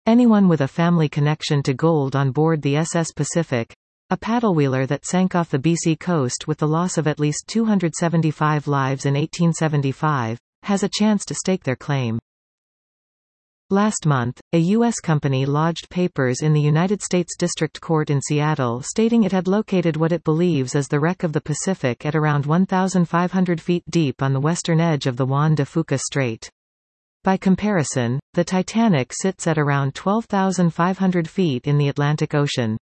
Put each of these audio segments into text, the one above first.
Anyone with a family connection to gold on board the SS Pacific, a paddlewheeler that sank off the BC coast with the loss of at least 275 lives in 1875, has a chance to stake their claim. Last month, a U.S. company lodged papers in the United States District Court in Seattle stating it had located what it believes is the wreck of the Pacific at around 1,500 feet deep on the western edge of the Juan de Fuca Strait. By comparison, the Titanic sits at around 12,500 feet in the Atlantic Ocean.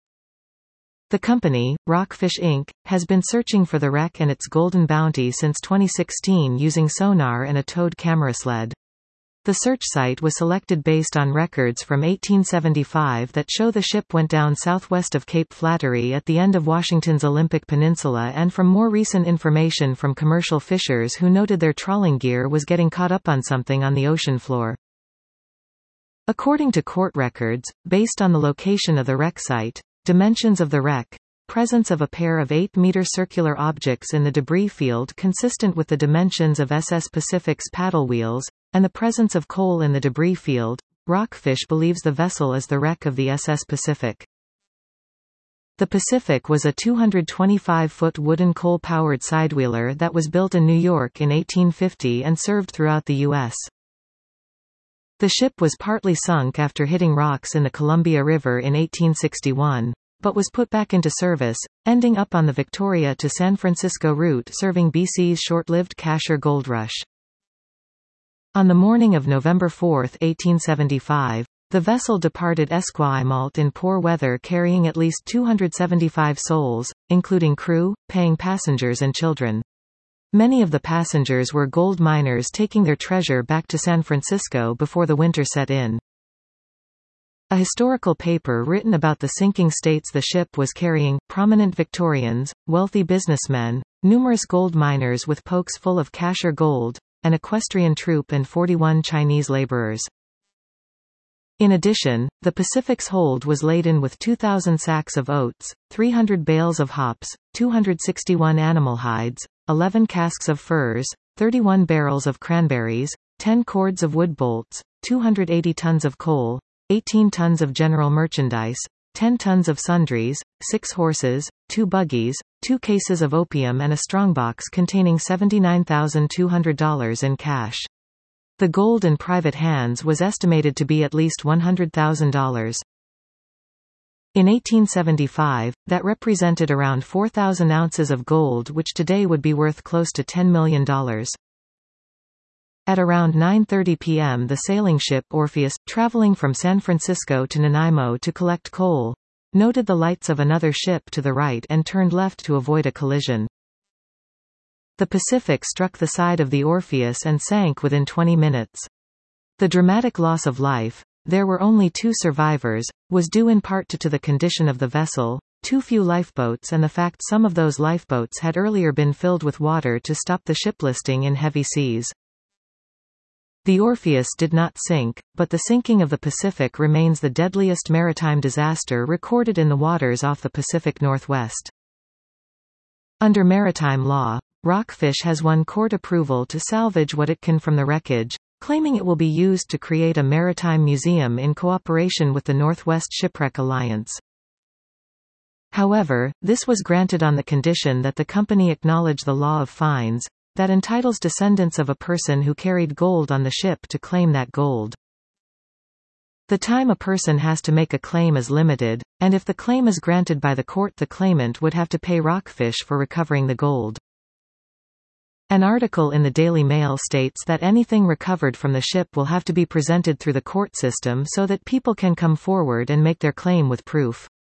The company, Rockfish Inc., has been searching for the wreck and its golden bounty since 2016 using sonar and a towed camera sled. The search site was selected based on records from 1875 that show the ship went down southwest of Cape Flattery at the end of Washington's Olympic Peninsula, and from more recent information from commercial fishers who noted their trawling gear was getting caught up on something on the ocean floor. According to court records, based on the location of the wreck site, dimensions of the wreck, presence of a pair of 8-meter circular objects in the debris field consistent with the dimensions of SS Pacific's paddle wheels, and the presence of coal in the debris field, Rockfish believes the vessel is the wreck of the SS Pacific. The Pacific was a 225-foot wooden coal-powered sidewheeler that was built in New York in 1850 and served throughout the U.S. The ship was partly sunk after hitting rocks in the Columbia River in 1861, but was put back into service, ending up on the Victoria to San Francisco route serving BC's short-lived Cashier Gold Rush. On the morning of November 4, 1875, the vessel departed Esquimalt in poor weather carrying at least 275 souls, including crew, paying passengers and children. Many of the passengers were gold miners taking their treasure back to San Francisco before the winter set in. A historical paper written about the sinking states the ship was carrying prominent Victorians, wealthy businessmen, numerous gold miners with pokes full of Cashier gold, an equestrian troupe and 41 Chinese laborers. In addition, the Pacific's hold was laden with 2,000 sacks of oats, 300 bales of hops, 261 animal hides, 11 casks of furs, 31 barrels of cranberries, 10 cords of wood bolts, 280 tons of coal, 18 tons of general merchandise, 10 tons of sundries, 6 horses, 2 buggies, 2 cases of opium and a strongbox containing $79,200 in cash. The gold in private hands was estimated to be at least $100,000. In 1875, that represented around 4,000 ounces of gold, which today would be worth close to $10 million. At around 9:30 p.m. the sailing ship Orpheus, traveling from San Francisco to Nanaimo to collect coal, noted the lights of another ship to the right and turned left to avoid a collision. The Pacific struck the side of the Orpheus and sank within 20 minutes. The dramatic loss of life, there were only 2 survivors, was due in part to the condition of the vessel, too few lifeboats and the fact some of those lifeboats had earlier been filled with water to stop the ship listing in heavy seas. The Orpheus did not sink, but the sinking of the Pacific remains the deadliest maritime disaster recorded in the waters off the Pacific Northwest. Under maritime law, Rockfish has won court approval to salvage what it can from the wreckage, claiming it will be used to create a maritime museum in cooperation with the Northwest Shipwreck Alliance. However, this was granted on the condition that the company acknowledge the law of fines, that entitles descendants of a person who carried gold on the ship to claim that gold. The time a person has to make a claim is limited, and if the claim is granted by the court, the claimant would have to pay Rockfish for recovering the gold. An article in the Daily Mail states that anything recovered from the ship will have to be presented through the court system so that people can come forward and make their claim with proof.